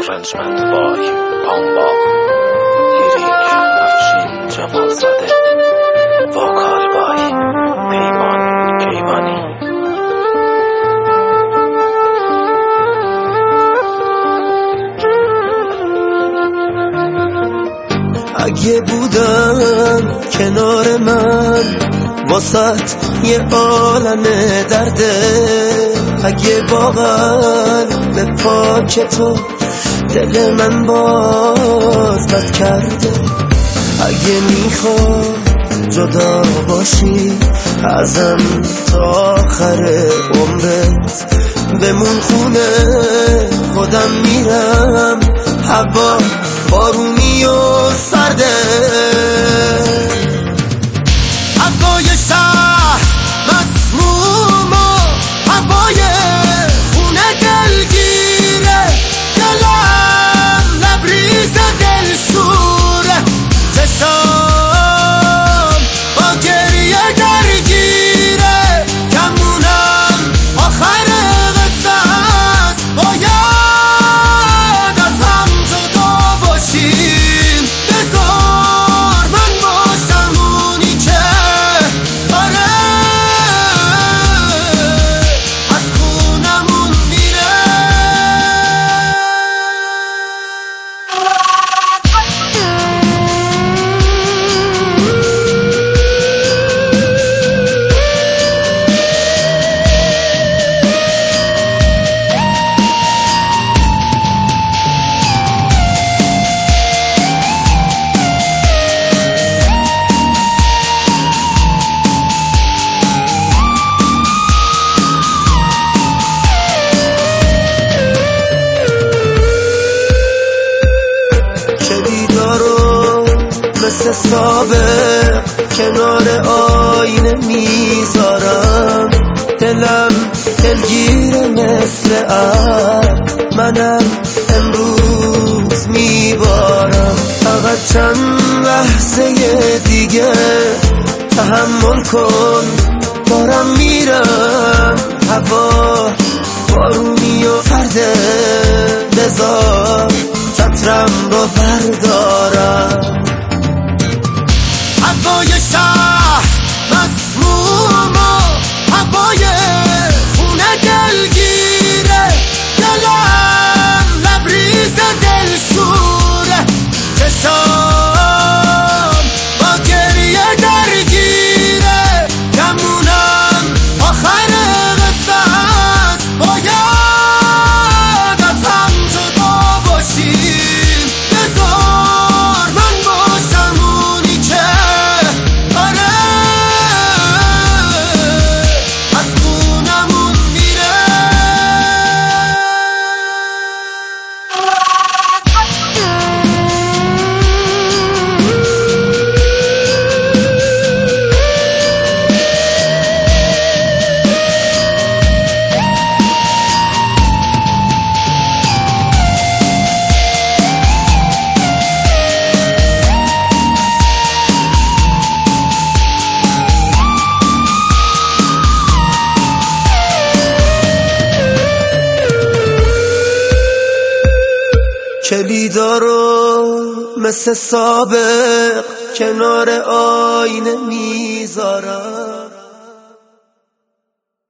رنجمند وای پامبا لیریک افشین جمال زاده وکال بای پیمان کیوانی. اگه بودم کنار من واسط یه عالم درده، اگه واقعا به پاک تو دل من باز بد کرده، اگه میخوای جدا باشی ازم تا آخر عمرت بمون خونه خودم میرم، هوا بارونی و سرده، هوای شهر مسموم و هوای خونه دلگیره، دلم لبریز دلشوره، چشام با گریه درگیره، کمونم آخر قصه است، باید از هم جدا باشیم، بذار من باشم اونی که آره از خونمون میره. کلیدارو مثل سابق کنار آینه میذارم، دلم دلگیره مثل ابر، منم امروز میبارم، فقط چند لحظه دیگه تحمل کن، دارم میرم، هوا بارونی و سرده، بذار چترم رو بردارم، هوای شهر مسموم و هوای خونه دلگیره، دلم لبریز دلشوره، چشام با گریه درگیره، کمونم آخر قصه است، باید از هم جدا باشیم، بذار من باشم اونی که آره از خونمون میره. کلیدارو مثل سابق کنار آینه میذارم.